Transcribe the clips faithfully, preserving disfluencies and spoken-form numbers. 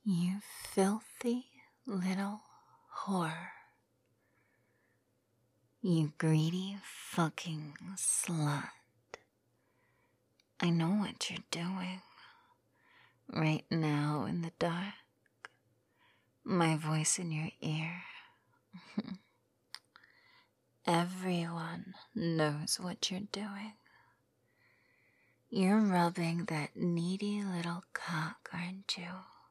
You filthy little whore. You greedy fucking slut. I know what you're doing. Right now in the dark. My voice in your ear. Everyone knows what you're doing. You're rubbing that needy little cock, aren't you?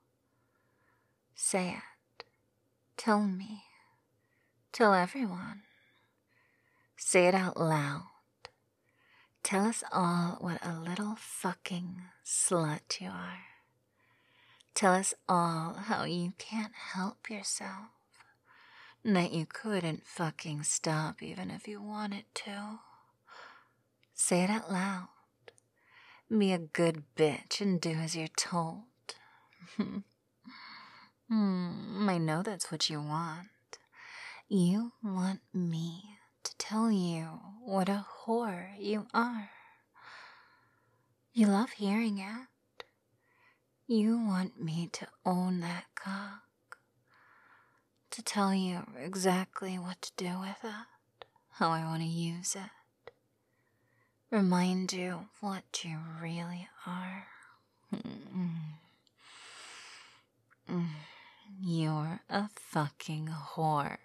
Say it. Tell me. Tell everyone. Say it out loud. Tell us all what a little fucking slut you are. Tell us all how you can't help yourself. That you couldn't fucking stop even if you wanted to. Say it out loud. Be a good bitch and do as you're told. Hmm, I know that's what you want. You want me to tell you what a whore you are. You love hearing it. You want me to own that cock. To tell you exactly what to do with it. How I want to use it. Remind you of what you really are. You're a fucking whore.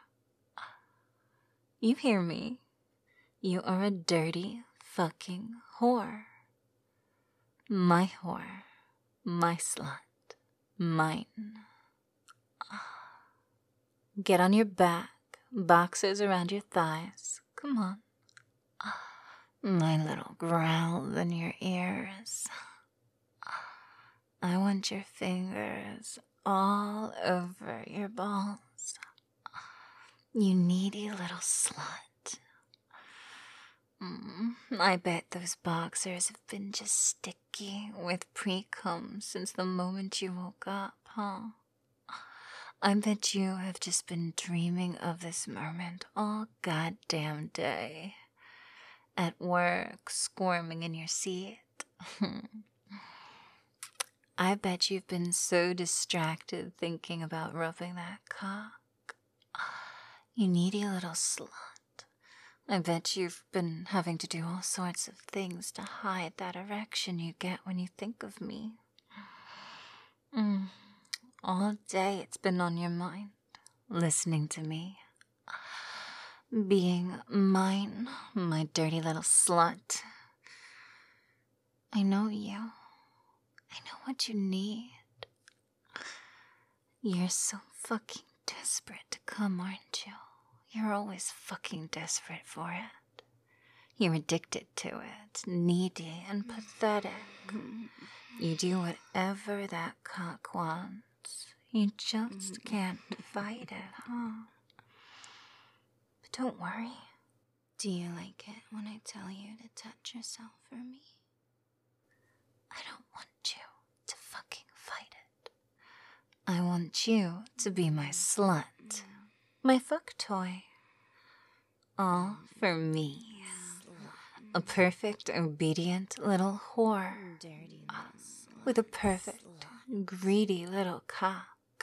You hear me? You are a dirty fucking whore. My whore. My slut. Mine. Get on your back. Boxers around your thighs. Come on. My little growl in your ears. I want your fingers all over your balls. You needy little slut. Mm, I bet those boxers have been just sticky with pre-cum since the moment you woke up, huh? I bet you have just been dreaming of this moment all goddamn day. At work, squirming in your seat. I bet you've been so distracted thinking about rubbing that cock. You needy little slut. I bet you've been having to do all sorts of things to hide that erection you get when you think of me. Mm. All day it's been on your mind, listening to me. Being mine, my dirty little slut. I know you. I know what you need. You're so fucking desperate to come, aren't you? You're always fucking desperate for it. You're addicted to it, needy and pathetic. You do whatever that cock wants. You just can't fight it, huh? But don't worry. Do you like it when I tell you to touch yourself for me? I don't want you to fucking fight it. I want you to be my slut. My fuck toy. All for me. A perfect, obedient little whore. With a perfect, greedy little cock.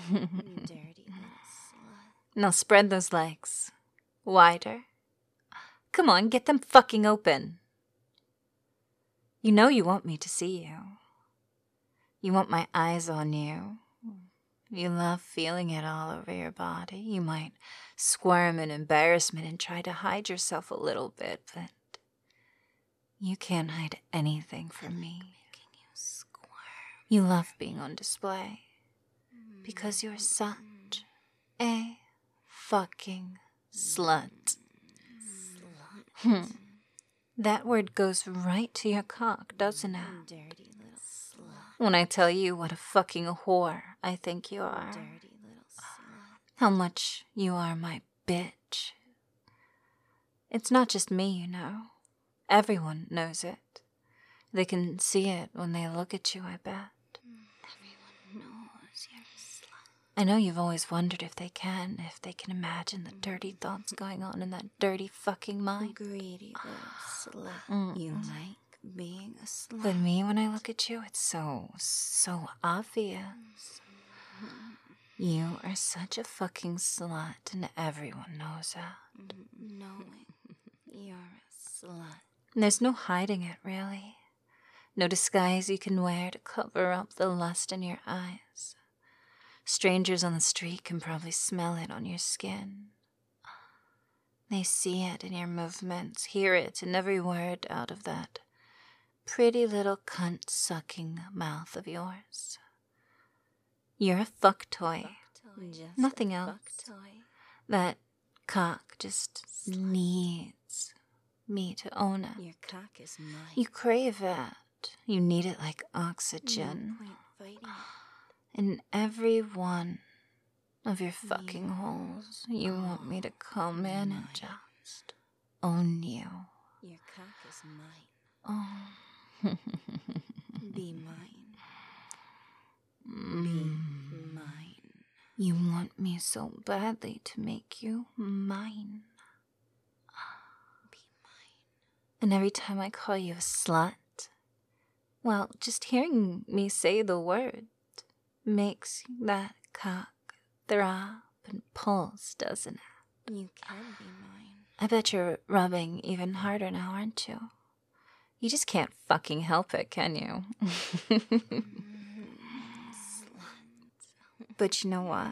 Now spread those legs. Wider. Come on, get them fucking open. You know you want me to see you. You want my eyes on you. You love feeling it all over your body. You might squirm in embarrassment and try to hide yourself a little bit, but you can't hide anything from me. You love being on display because you're such a fucking slut. Hmm. That word goes right to your cock, doesn't it? When I tell you what a fucking whore I think you are. How much you are my bitch. It's not just me, you know. Everyone knows it. They can see it when they look at you, I bet. Everyone knows you're a slut. I know you've always wondered if they can, if they can imagine the dirty thoughts going on in that dirty fucking mind. Greedy little slut. Mm. You like being a slut. But me, when I look at you, it's so, so obvious. You are such a fucking slut, and everyone knows that. Knowing you're a slut. There's no hiding it, really. No disguise you can wear to cover up the lust in your eyes. Strangers on the street can probably smell it on your skin. They see it in your movements, hear it in every word out of that pretty little cunt-sucking mouth of yours. You're a fuck toy. Just Nothing a else. fuck toy. That cock just needs me to own it. Your cock is mine. You crave it. You need it like oxygen. No point fighting it. In every one of your fucking holes, you want me to come in and just own you. Your cock is mine. Oh. Be mine. Mm. Be mine. You want me so badly to make you mine. Be mine. And every time I call you a slut, well, just hearing me say the word makes that cock throb and pulse, doesn't it? You can be mine. I bet you're rubbing even harder now, aren't you? You just can't fucking help it, can you? But you know what?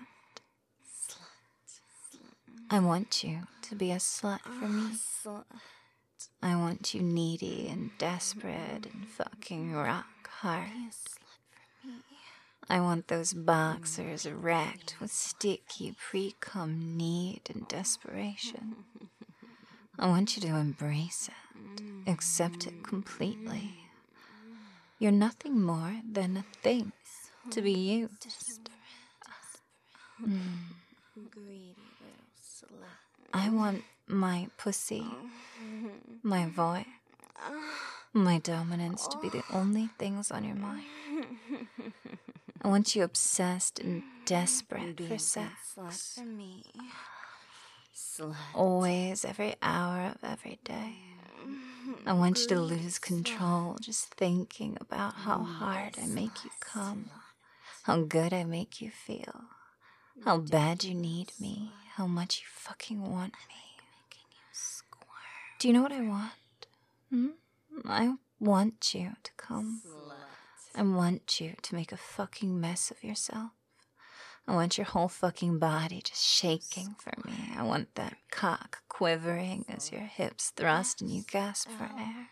I want you to be a slut for me. Slut. I want you needy and desperate and fucking rock hard. Be a slut for me. I want those boxers wrecked with sticky pre-cum need and desperation. I want you to embrace it, accept it completely. You're nothing more than a thing to be used. Desperate. Mm. Greedy little slut. I want my pussy, my voice, my dominance to be the only things on your mind. I want you obsessed and desperate Be for a sex. slut for me. Slut. Always, every hour of every day. I want you to lose control just thinking about how hard I make you come, how good I make you feel, how bad you need me, how much you fucking want me. Making you squirm. Do you know what I want? Hmm? I want you to come. Slut. I want you to make a fucking mess of yourself. I want your whole fucking body just shaking for me. I want that cock quivering as your hips thrust and you gasp for air.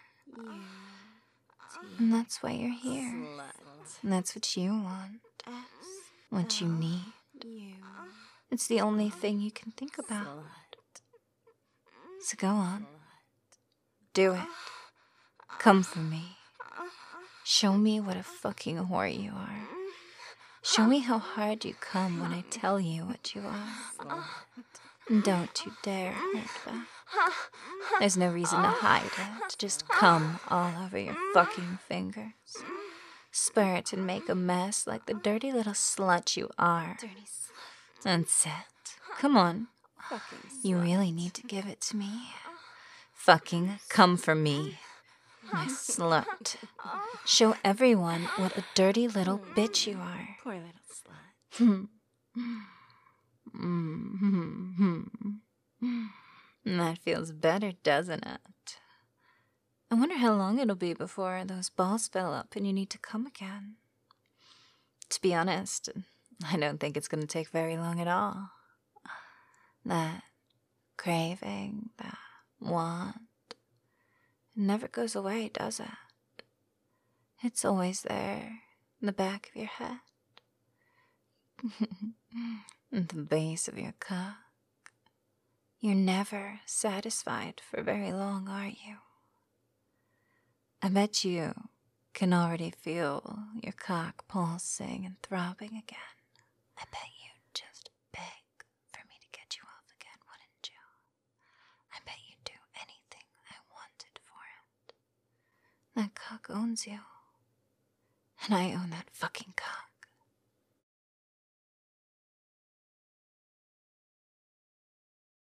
And that's why you're here. Slut. And that's what you want. S. What you need. You. It's the only thing you can think about. Slut. So go on. Do it. Come for me. Show me what a fucking whore you are. Show me how hard you come when I tell you what you are. And don't you dare hold back. There's no reason to hide it. Just come all over your fucking fingers. Spurt and make a mess like the dirty little slut you are. Dirty slut. That's it. Come on. Fucking slut. You really need to give it to me. Fucking come for me. My slut. Show everyone what a dirty little bitch you are. Poor little slut. That feels better, doesn't it? I wonder how long it'll be before those balls fill up and you need to come again. To be honest, I don't think it's going to take very long at all. That craving, that want, it never goes away, does it? It's always there, in the back of your head. At the base of your cock. You're never satisfied for very long, are you? I bet you can already feel your cock pulsing and throbbing again. I bet you'd just beg for me to get you off again, wouldn't you? I bet you'd do anything I wanted for it. That cock owns you. And I own that fucking